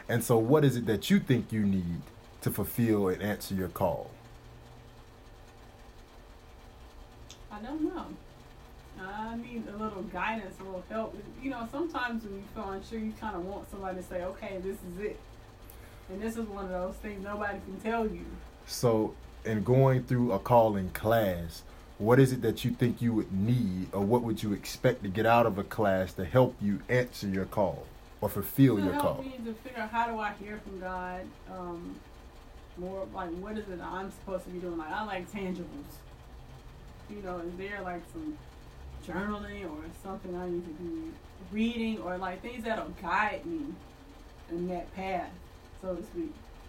And so, what is it that you think you need to fulfill and answer your call? I don't know. I need a little guidance, a little help. You know, sometimes when you feel unsure, you kind of want somebody to say, okay, this is it. And this is one of those things nobody can tell you. So, in going through a calling class, what is it that you think you would need, or what would you expect to get out of a class to help you answer your call or fulfill your help call? me to figure out, how do I hear from God? More like, what is it I'm supposed to be doing? Like, I like tangibles. You know, is there like some journaling or something I need to be reading, or like things that'll guide me in that path, so to speak?